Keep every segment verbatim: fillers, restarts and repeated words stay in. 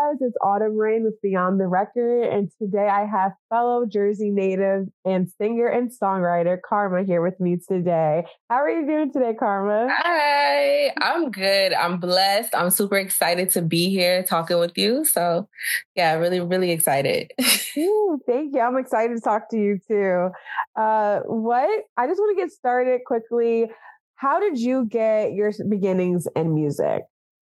guys? It's Autumn Rain with Beyond the Record. And today I have fellow Jersey native and singer and songwriter Karma here with me today. How are you doing today, Karma? Hi, I'm good. I'm blessed. I'm super excited to be here talking with you. So yeah, really, really excited. Ooh, thank you. I'm excited to talk to you too. Uh, what? I just want to get started quickly. How did you get your beginnings in music?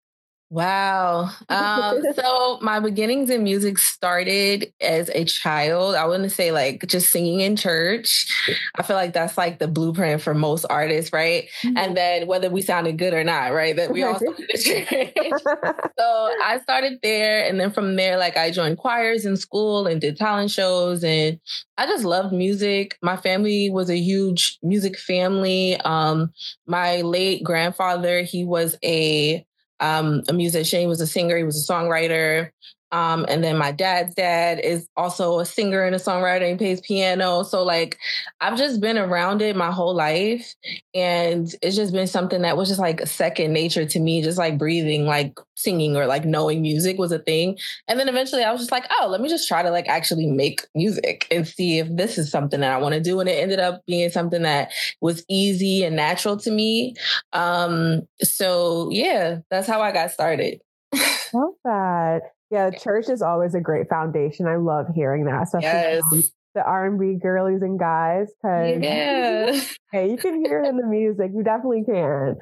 Wow. Um, so my beginnings in music started as a child. I wouldn't say like just singing in church. I feel like that's like the blueprint for most artists, right? Mm-hmm. And then whether we sounded good or not, right? That we all started in church. So I started there. And then from there, like I joined choirs in school and did talent shows. And I just loved music. My family was a huge music family. Um, my late grandfather, he was a Um, a musician. He was a singer. He was a songwriter. Um, and then my dad's dad is also a singer and a songwriter. He plays piano. So like, I've just been around it my whole life. And it's just been something that was just like second nature to me, just like breathing, like singing or like knowing music was a thing. And then eventually I was just like, oh, let me just try to like actually make music and see if this is something that I want to do. And it ended up being something that was easy and natural to me. Um, so yeah, that's how I got started. Love that. Yeah, church is always a great foundation. I love hearing that, especially yes. from the R and B girlies and guys. Because yeah. hey, you can hear it in the music. You definitely can.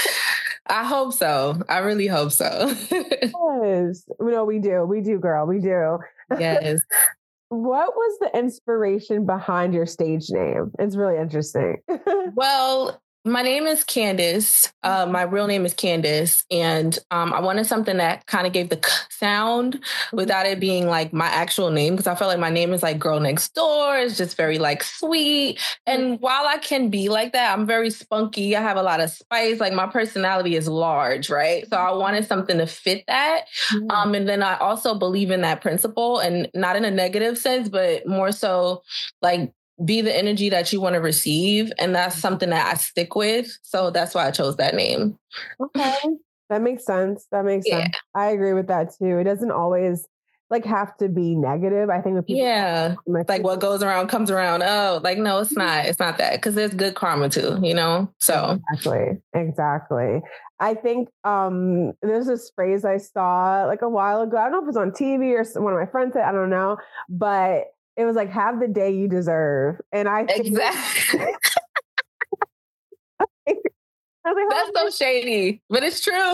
I hope so. I really hope so. Yes. No, we do. We do, girl. We do. Yes. What was the inspiration behind your stage name? It's really interesting. Well, my name is Candace. Uh, my real name is Candace. And um, I wanted something that kind of gave the k sound without it being like my actual name. Because I felt like my name is like Girl Next Door. It's just very like sweet. And while I can be like that, I'm very spunky. I have a lot of spice. Like my personality is large, right? So I wanted something to fit that. Mm-hmm. Um, and then I also believe in that principle, and not in a negative sense, but more so like be the energy that you want to receive. And that's something that I stick with. So that's why I chose that name. Okay. That makes sense. That makes yeah. sense. I agree with that too. It doesn't always like have to be negative. I think with people, yeah, like what goes around comes around. Oh, like, no, it's not. It's not that. Because there's good karma too, you know? So exactly. Exactly. I think um, there's this phrase I saw like a while ago. I don't know if it was on T V or one of my friends said, I don't know, but it was like, have the day you deserve. And I think exactly. That's so shady, but it's true.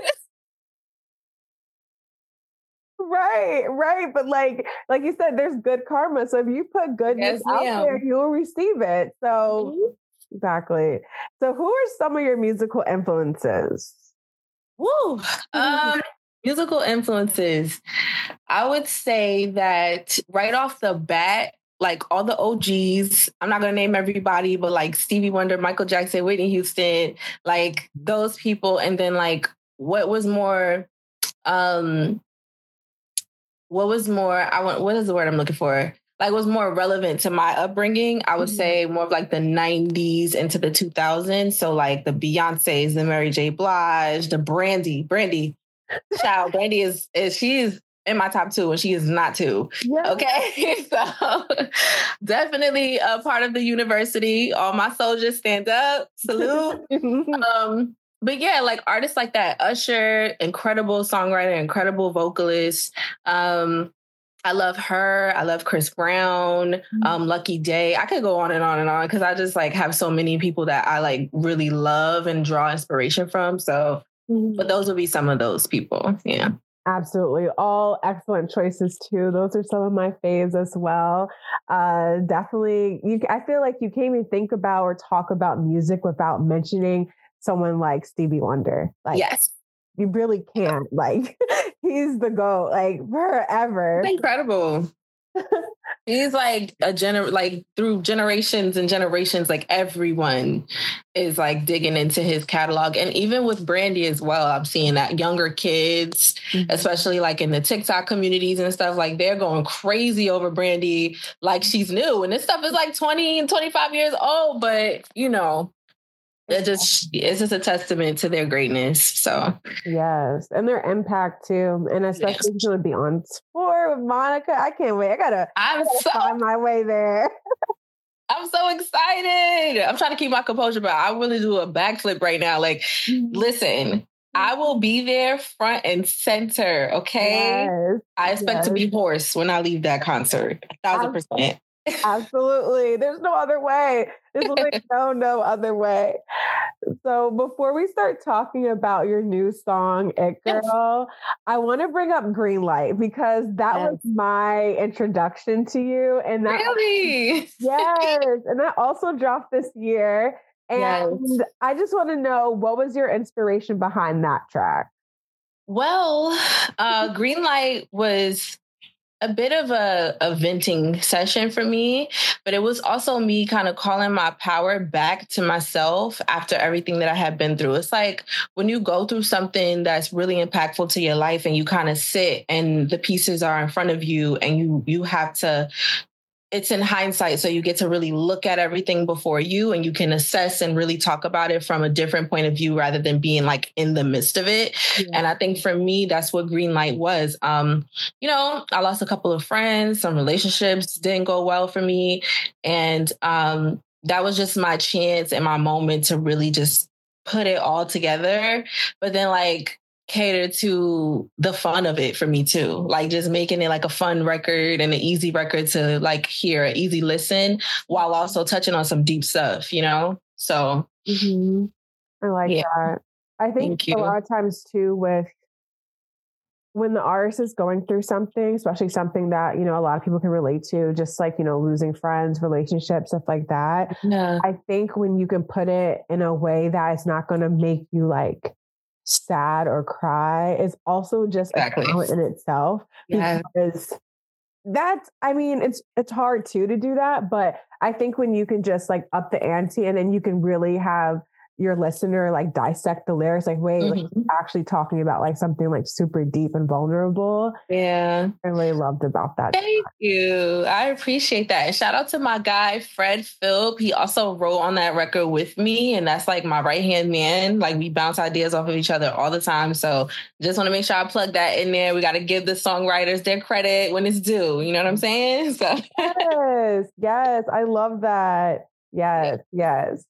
Right, right. But like, like you said, there's good karma. So if you put goodness yes, out there, you'll receive it. So mm-hmm. exactly. So who are some of your musical influences? Woo. Um, musical influences. I would say that right off the bat, like all the O Gs, I'm not going to name everybody, but like Stevie Wonder, Michael Jackson, Whitney Houston, like those people. And then like what was more, um, what was more, I want, what is the word I'm looking for? Like was more relevant to my upbringing. I would mm-hmm. say more of like the nineties into the two thousands. So like the Beyoncés, the Mary J. Blige, the Brandy, Brandy, child, Brandy is, is she's in my top two and she is not two. Yeah. Okay. So definitely a part of the university. All my soldiers stand up, salute. um, But yeah, like artists like that, Usher, incredible songwriter, incredible vocalist. Um, I love her. I love Chris Brown, um, Lucky Day. I could go on and on and on because I just like have so many people that I like really love and draw inspiration from. So, mm-hmm. but those would be some of those people. Yeah. Absolutely. All excellent choices too. Those are some of my faves as well. Uh, definitely. You, I feel like you can't even think about or talk about music without mentioning someone like Stevie Wonder. Like, yes. You really can't. Like, he's the GOAT, like, forever. It's incredible. He's like a gener like through generations and generations, like everyone is like digging into his catalog. And even with Brandy as well, I'm seeing that younger kids, mm-hmm. especially like in the TikTok communities and stuff, like they're going crazy over Brandy like she's new. And this stuff is like twenty and twenty-five years old, but you know, It just it's just a testament to their greatness. So yes, and their impact too, and especially yes. going to be on tour with Monica. I can't wait. I gotta, I'm I gotta so, find my way there. I'm so excited. I'm trying to keep my composure, but I really do a backflip right now. Like, mm-hmm. listen, I will be there front and center. Okay, yes. I expect yes. to be hoarse when I leave that concert. A thousand percent. Absolutely. There's no other way. There's like no, no other way. So before we start talking about your new song, It Girl, I want to bring up Green Light because that yes. was my introduction to you. And that really? Yes. And that also dropped this year. And yes. I just want to know, what was your inspiration behind that track? Well, uh, Green Light was a bit of a, a venting session for me, but it was also me kind of calling my power back to myself after everything that I had been through. It's like when you go through something that's really impactful to your life and you kind of sit and the pieces are in front of you and you you have to, it's in hindsight. So you get to really look at everything before you and you can assess and really talk about it from a different point of view rather than being like in the midst of it. Yeah. And I think for me, that's what Green Light was. Um, you know, I lost a couple of friends, some relationships didn't go well for me. And um, that was just my chance and my moment to really just put it all together. But then like, cater to the fun of it for me too. Like just making it like a fun record and an easy record to like hear, an easy listen while also touching on some deep stuff, you know? So mm-hmm. I like yeah. that. I think a lot of times too with when the artist is going through something, especially something that, you know, a lot of people can relate to, just like, you know, losing friends, relationships, stuff like that. Yeah. I think when you can put it in a way that it's not going to make you like sad or cry is also just exactly. a talent in itself. Yeah. Because that's, I mean, it's it's hard too to do that, but I think when you can just like up the ante and then you can really have your listener like dissect the lyrics, like, wait, mm-hmm. like, actually talking about like something like super deep and vulnerable. Yeah. I really loved about that. Thank you. I appreciate that. And shout out to my guy, Fred Philp. He also wrote on that record with me. And that's like my right-hand man. Like we bounce ideas off of each other all the time. So just want to make sure I plug that in there. We got to give the songwriters their credit when it's due. You know what I'm saying? So yes. Yes. I love that. Yes. Yes.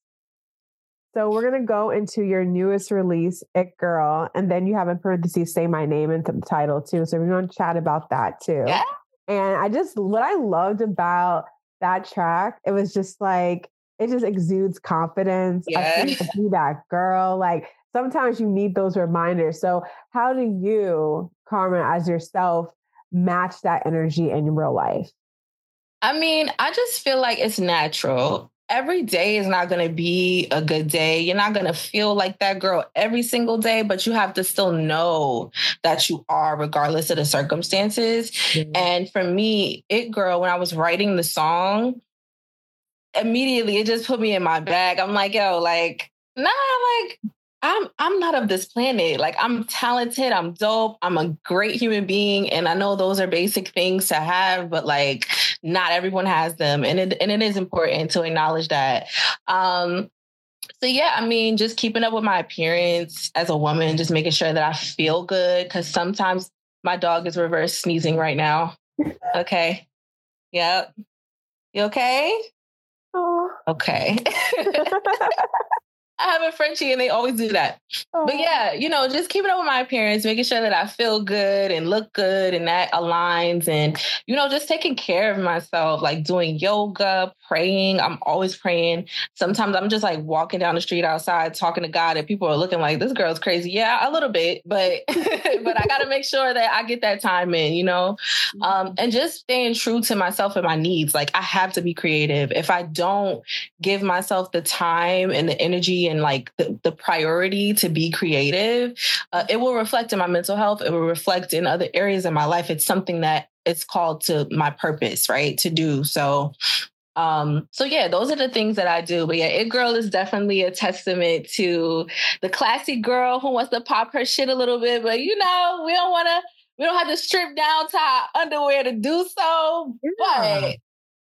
So we're going to go into your newest release, It Girl, and then you have in parentheses, Say My Name into the title too. So we're going to chat about that too. Yeah. And I just, what I loved about that track, it was just like, it just exudes confidence. Yeah. I feel be that girl. Like sometimes you need those reminders. So how do you, Carmen, as yourself, match that energy in real life? I mean, I just feel like it's natural. Every day is not going to be a good day. You're not going to feel like that girl every single day, but you have to still know that you are regardless of the circumstances. Mm-hmm. And for me, It Girl, when I was writing the song, immediately it just put me in my bag. I'm like, yo, like, nah, like, I'm I'm not of this planet. Like, I'm talented, I'm dope, I'm a great human being. And I know those are basic things to have, but like, not everyone has them. And it, and it is important to acknowledge that. Um, so yeah, I mean, just keeping up with my appearance as a woman, just making sure that I feel good. Cause sometimes my dog is reverse sneezing right now. Okay. Yep. You okay? Oh. Okay. I have a Frenchie and they always do that. Oh. But yeah, you know, just keeping up with my appearance, making sure that I feel good and look good and that aligns and, you know, just taking care of myself, like doing yoga, praying. I'm always praying. Sometimes I'm just like walking down the street outside talking to God and people are looking like, this girl's crazy. Yeah, a little bit, but but I got to make sure that I get that time in, you know, um, and just staying true to myself and my needs. Like I have to be creative. If I don't give myself the time and the energy and like the, the priority to be creative, uh, it will reflect in my mental health. It will reflect in other areas of my life. It's something that it's called to my purpose, right? To do. So, um, so yeah, those are the things that I do. But yeah, It Girl is definitely a testament to the classy girl who wants to pop her shit a little bit, but you know, we don't want to, we don't have to strip down to our underwear to do so. Yeah. But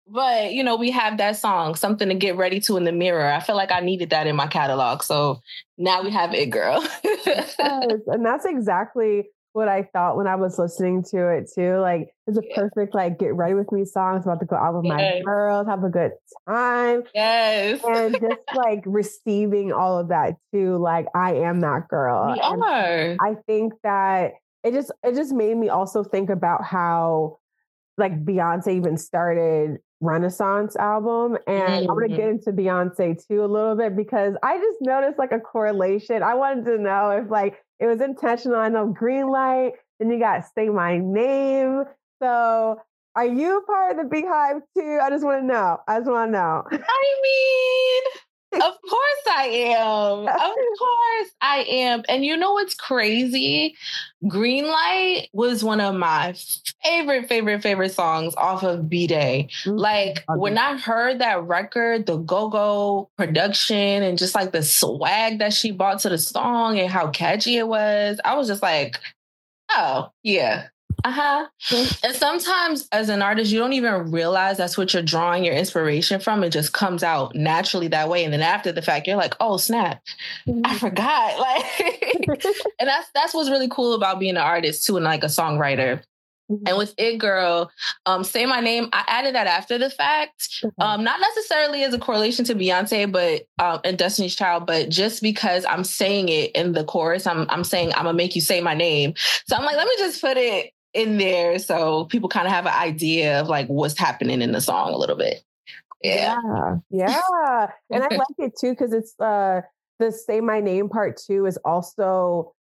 But, you know, we have that song, Something to Get Ready to in the Mirror. I feel like I needed that in my catalog. So now we have It Girl. Yes, and that's exactly what I thought when I was listening to it too. Like, it's a Yeah. perfect, like, get ready with me song. It's about to go out with my Yes. girls, have a good time. Yes. And just like receiving all of that too. Like, I am that girl. We And are. I think that it just, it just made me also think about how like Beyonce even started Renaissance album. And I'm going to Mhm. get into Beyonce too a little bit because I just noticed like a correlation. I wanted to know if like it was intentional. I know Green Light, then you got Say My Name. So are you part of the Beehive too? I just want to know. I just want to know. I mean, of course I am. Of course I am. And you know what's crazy? Green Light was one of my favorite, favorite, favorite songs off of B-Day. Like when I heard that record, the go-go production and just like the swag that she brought to the song and how catchy it was, I was just like, oh, yeah. Uh-huh. And sometimes as an artist, you don't even realize that's what you're drawing your inspiration from. It just comes out naturally that way. And then after the fact, you're like, oh, snap. I forgot. Like, and that's that's what's really cool about being an artist too, and like a songwriter. Mm-hmm. And with It Girl, um, Say My Name, I added that after the fact. Mm-hmm. Um, not necessarily as a correlation to Beyonce, but um, and Destiny's Child, but just because I'm saying it in the chorus, I'm I'm saying I'm gonna make you say my name. So I'm like, let me just put it in there so people kind of have an idea of like what's happening in the song a little bit. Yeah. Yeah. yeah. And I like it too, because it's uh the Say My Name part too is also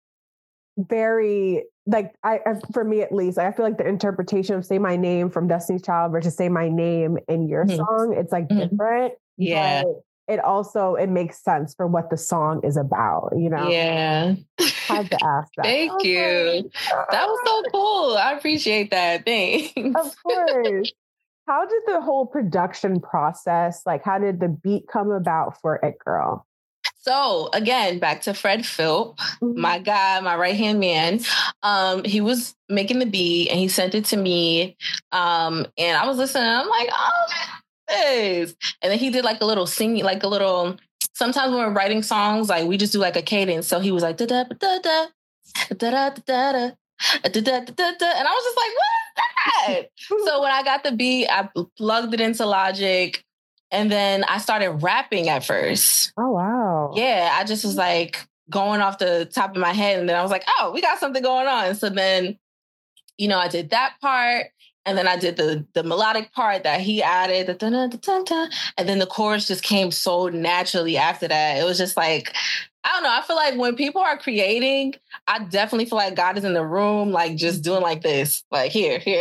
very like I, I for me at least, I feel like the interpretation of Say My Name from Destiny's Child versus Say My Name in your mm-hmm. song, it's like mm-hmm. different. Yeah. But it also it makes sense for what the song is about, you know? Yeah. Had to ask that. Thank oh, you. That was so cool. I appreciate that. Thanks. Of course. How did the whole production process, like how did the beat come about for It Girl? So again, back to Fred Philp, mm-hmm. my guy, my right-hand man. Um, he was making the beat and he sent it to me. Um, and I was listening. I'm like, oh, this. And then he did like a little singing, like a little, sometimes when we're writing songs, like we just do like a cadence. So he was like, da da da da da da da da. And I was just like, what is that? So when I got the beat, I plugged it into Logic and then I started rapping at first. Oh, wow. Yeah, I just was like going off the top of my head. And then I was like, oh, we got something going on. So then, you know, I did that part. And then I did the the melodic part that he added. The and then the chorus just came so naturally after that. It was just like, I don't know. I feel like when people are creating, I definitely feel like God is in the room, like just doing like this, like here, here.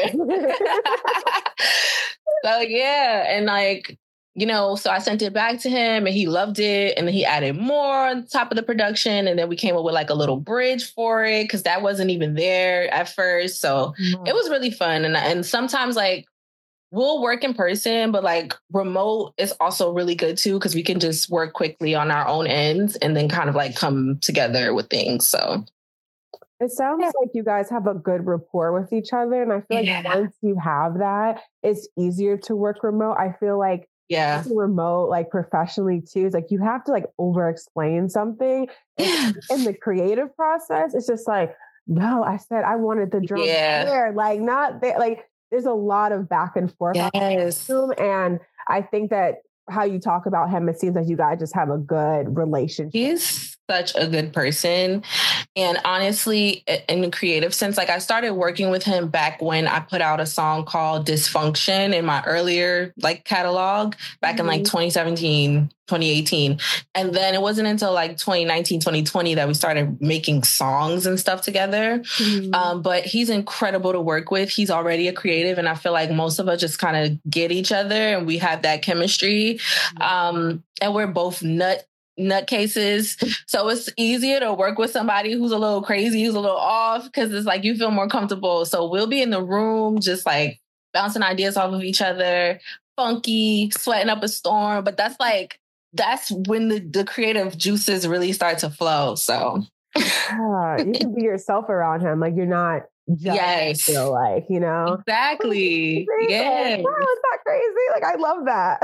So yeah. And like, you know, so I sent it back to him and he loved it. And then he added more on top of the production. And then we came up with like a little bridge for it because that wasn't even there at first. So mm-hmm. it was really fun. And, and sometimes like we'll work in person, but like remote is also really good too because we can just work quickly on our own ends and then kind of like come together with things. So it sounds yeah. like you guys have a good rapport with each other. And I feel like yeah. once you have that, it's easier to work remote. I feel like yeah, remote, like professionally too, it's like you have to like over explain something. Yeah. In the creative process, it's just like, no, I said I wanted the drum yeah. there, like not there. Like there's a lot of back and forth. Yes. And I think that how you talk about him, it seems like you guys just have a good relationship. He's such a good person. And honestly, in the creative sense, like I started working with him back when I put out a song called Dysfunction in my earlier like catalog back mm-hmm. in like twenty seventeen, twenty eighteen. And then it wasn't until like twenty nineteen, twenty twenty that we started making songs and stuff together. Mm-hmm. Um, but he's incredible to work with. He's already a creative. And I feel like most of us just kind of get each other and we have that chemistry. Mm-hmm. Um, and we're both nut nutcases. So it's easier to work with somebody who's a little crazy, who's a little off, because it's like you feel more comfortable. So we'll be in the room just like bouncing ideas off of each other, funky, sweating up a storm. But that's like, that's when the, the creative juices really start to flow. So yeah, you can be yourself around him. Like you're not judge, yes. I feel like, you know? Exactly. Yeah. Like, wow, it's not crazy. Like, I love that.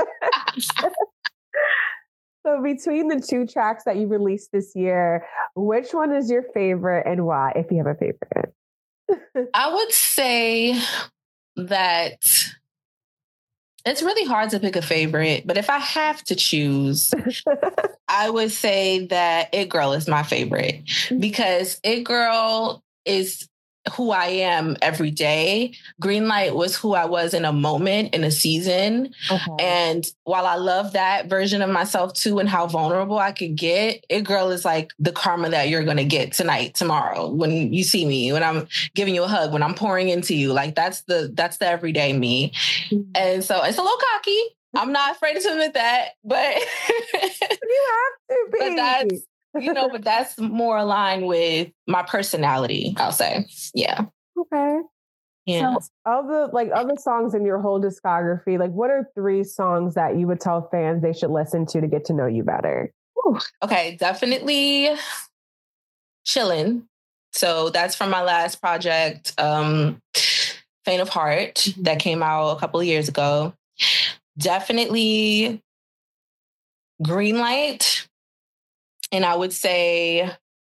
So between the two tracks that you released this year, which one is your favorite and why, if you have a favorite? I would say that it's really hard to pick a favorite, but if I have to choose, I would say that It Girl is my favorite because It Girl is who I am every day. Greenlight was who I was in a moment, in a season. Okay. And while I love that version of myself too and how vulnerable I could get, It Girl is like the karma that you're going to get tonight, tomorrow, when you see me, when I'm giving you a hug, when I'm pouring into you. Like that's the, that's the everyday me. Mm-hmm. And so it's a little cocky. I'm not afraid to admit that, but you have to be. But that's, you know, but that's more aligned with my personality, I'll say. Yeah. Okay. Yeah. So of the like of the songs in your whole discography, like what are three songs that you would tell fans they should listen to to get to know you better? Ooh. Okay, definitely Chillin'. So that's from my last project, um, Faint of Heart, mm-hmm. that came out a couple of years ago. Definitely Greenlight. And I would say,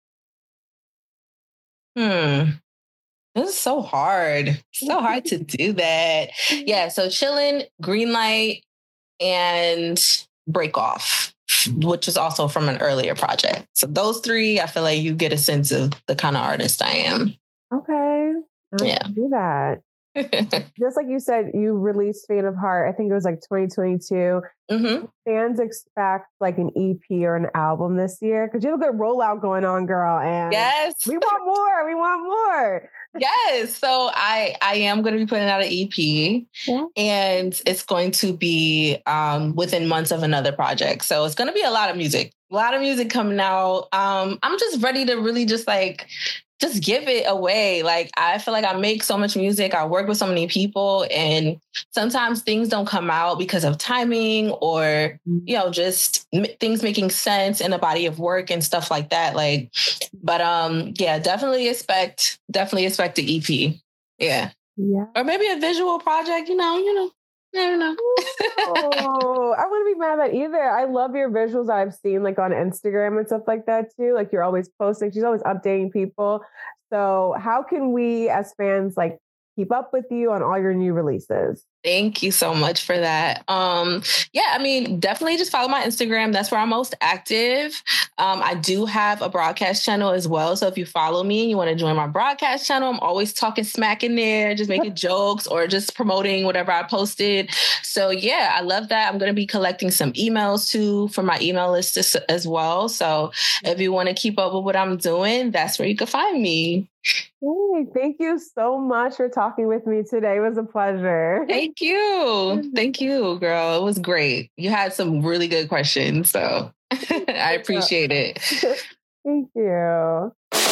hmm, this is so hard. It's so hard to do that. Yeah, so Chillin', Greenlight, and Break Off, which is also from an earlier project. So those three, I feel like you get a sense of the kind of artist I am. Okay. I yeah. do that. Just like you said, you released Faint of Heart. I think it was like twenty twenty-two. Mm-hmm. Fans expect like an E P or an album this year because you have a good rollout going on, girl. And yes, we want more. We want more. Yes. So I I am going to be putting out an E P, yeah. and it's going to be um, within months of another project. So it's going to be a lot of music, a lot of music coming out. Um, I'm just ready to really just like. just give it away. Like, I feel like I make so much music. I work with so many people, and sometimes things don't come out because of timing or, you know, just m- things making sense in a body of work and stuff like that. Like, but um, yeah, definitely expect, definitely expect the E P. Yeah. Yeah. Or maybe a visual project, you know, you know. I don't know. Oh, I wouldn't be mad at that either. I love your visuals I've seen like on Instagram and stuff like that too. Like you're always posting. She's always updating people. So how can we as fans like keep up with you on all your new releases? Thank you so much for that. Um, yeah, I mean, definitely just follow my Instagram. That's where I'm most active. Um, I do have a broadcast channel as well. So if you follow me and you want to join my broadcast channel, I'm always talking smack in there, just making jokes or just promoting whatever I posted. So yeah, I love that. I'm going to be collecting some emails too for my email list as well. So if you want to keep up with what I'm doing, that's where you can find me. Hey, thank you so much for talking with me today. It was a pleasure. Thank you. Thank you, girl. It was great. You had some really good questions, so I appreciate it. Thank you.